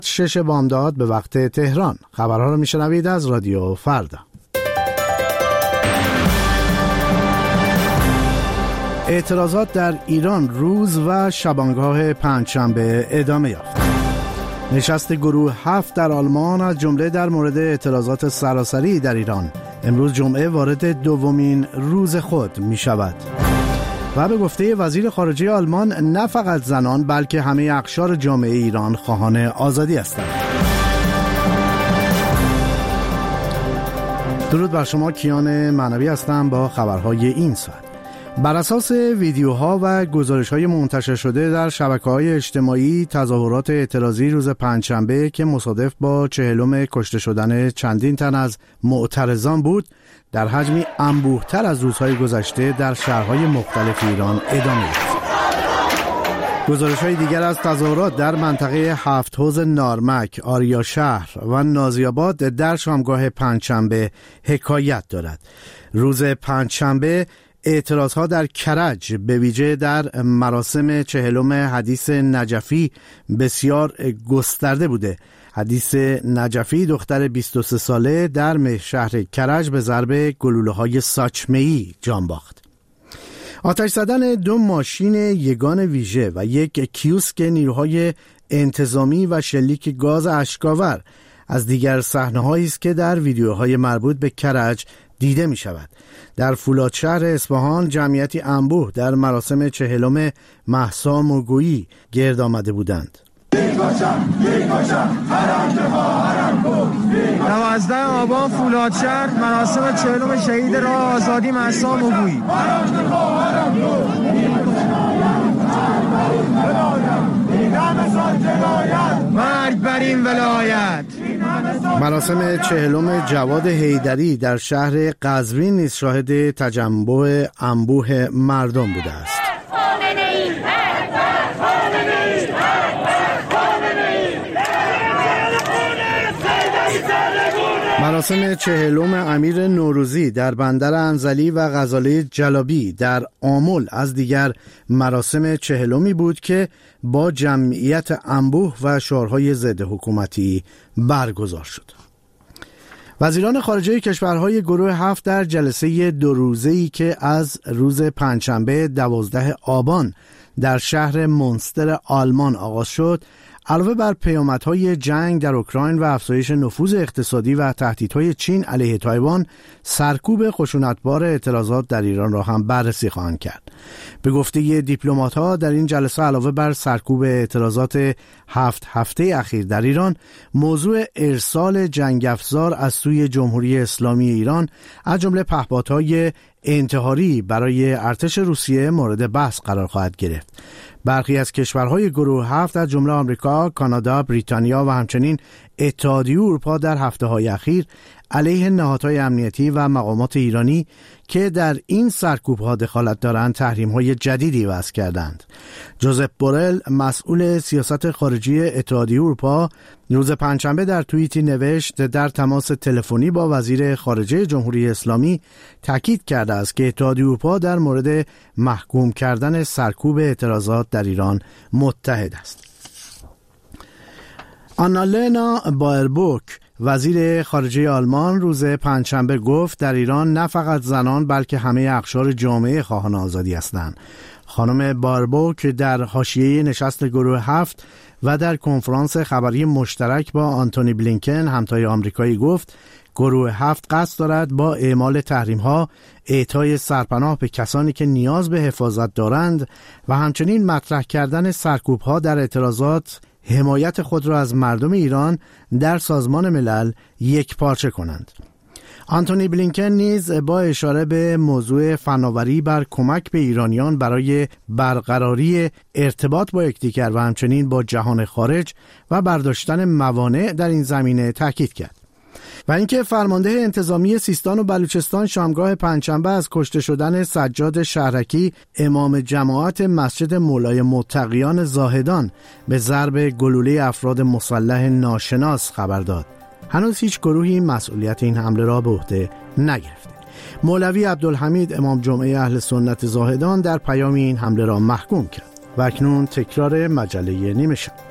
6 بامداد به وقت تهران. خبرها رو میشنوید از رادیو فردا. اعتراضات در ایران روز و شبانگاه پنجشنبه ادامه یافت. نشست گروه 7 در آلمان از جمله در مورد اعتراضات سراسری در ایران امروز جمعه وارد دومین روز خود می شود. و به گفته وزیر خارجه آلمان نه فقط زنان بلکه همه اقشار جامعه ایران خواهان آزادی هستند. درود بر شما، کیان معنوی هستم با خبرهای این ساعت. بر اساس ویدیوها و گزارش‌های منتشر شده در شبکه‌های اجتماعی، تظاهرات اعتراضی روز پنجشنبه که مصادف با 40م کشته شدن چندین تن از معترضان بود، در حجمی انبوه‌تر از روزهای گذشته در شهرهای مختلف ایران ادامه یافت. گزارش‌های دیگر از تظاهرات در منطقه هفت حوض نارمک، آریا شهر و نازی‌آباد در شامگاه پنجشنبه حکایت دارد. روز پنجشنبه اعتراضها در کرج به ویژه در مراسم 40م حدیث نجفی بسیار گسترده بوده. حدیث نجفی دختر 23 ساله در شهر کرج به ضرب گلوله‌های ساچمه‌ای جان باخت. آتش زدن 2 ماشین یگان ویژه و 1 کیوسک نیروهای انتظامی و شلیک گاز اشک‌آور از دیگر صحنه‌هایی است که در ویدیوهای مربوط به کرج دیده می شود. در فولادشهر اصفهان جمعیتی انبوه در مراسم 40م مهسا موگویی گرد آمده بودند. 12 آبان فولادشهر مراسم 40م شهید راه آزادی مهسا موگویی. مرگ بر این ولایت. مراسم 40م جواد حیدری در شهر قزوین نیز شاهد تجمع انبوه مردم بوده است. مراسم 40م امیر نوروزی در بندر انزلی و غزاله جلابی در آمل از دیگر مراسم 40می بود که با جمعیت انبوه و شعارهای ضد حکومتی برگزار شد. وزیران خارجه کشورهای گروه 7 در جلسه 2 روزه‌ای که از روز پنجشنبه 12 آبان در شهر منستر آلمان آغاز شد، علاوه بر پیامدهای جنگ در اوکراین و افزایش نفوذ اقتصادی و تهدیدهای چین علیه تایوان، سرکوب خشونتبار اعتراضات در ایران را هم بررسی خواهند کرد. به گفته دیپلمات‌ها در این جلسه علاوه بر سرکوب اعتراضات 7 هفته اخیر در ایران، موضوع ارسال جنگ افزار از سوی جمهوری اسلامی ایران از جمله پهپادهای انتحاری برای ارتش روسیه مورد بحث قرار خواهد گرفت. برخی از کشورهای گروه 7 از جمله آمریکا، کانادا، بریتانیا و همچنین اتحادیه اروپا در هفته‌های اخیر علیه نهادهای امنیتی و مقامات ایرانی که در این سرکوب‌ها دخالت دارند تحریم‌های جدیدی وضع کردند. جوزپ بورل، مسئول سیاست خارجی اتحادیه اروپا، روز پنجشنبه در توییتی نوشت در تماس تلفنی با وزیر خارجه جمهوری اسلامی تاکید کرده است که اتحادیه اروپا در مورد محکوم کردن سرکوب اعتراضات در ایران متحد است. آنالنا بایربوک، وزیر خارجه آلمان، روز پنجشنبه گفت در ایران نه فقط زنان بلکه همه اقشار جامعه خواهان آزادی هستند. خانم بایربوک در حاشیه نشست گروه 7 و در کنفرانس خبری مشترک با آنتونی بلینکن همتای آمریکایی گفت گروه 7 قصد دارد با اعمال تحریم‌ها، اعطای سرپناه به کسانی که نیاز به حفاظت دارند و همچنین مطرح کردن سرکوب‌ها در اعتراضات حمایت خود را از مردم ایران در سازمان ملل یک پارچه کنند. آنتونی بلینکن نیز با اشاره به موضوع فناوری بر کمک به ایرانیان برای برقراری ارتباط با یکدیگر و همچنین با جهان خارج و برداشتن موانع در این زمینه تاکید کرد. و اینکه فرمانده انتظامی سیستان و بلوچستان شامگاه پنجشنبه از کشته شدن سجاد شهرکی امام جماعت مسجد مولای متقیان زاهدان به ضرب گلوله افراد مسلح ناشناس خبر داد. هنوز هیچ گروهی مسئولیت این حمله را به عهده نگرفته. مولوی عبدالحمید امام جمعه اهل سنت زاهدان در پیام این حمله را محکوم کرد. و اکنون تکرار مجله نیمه شب.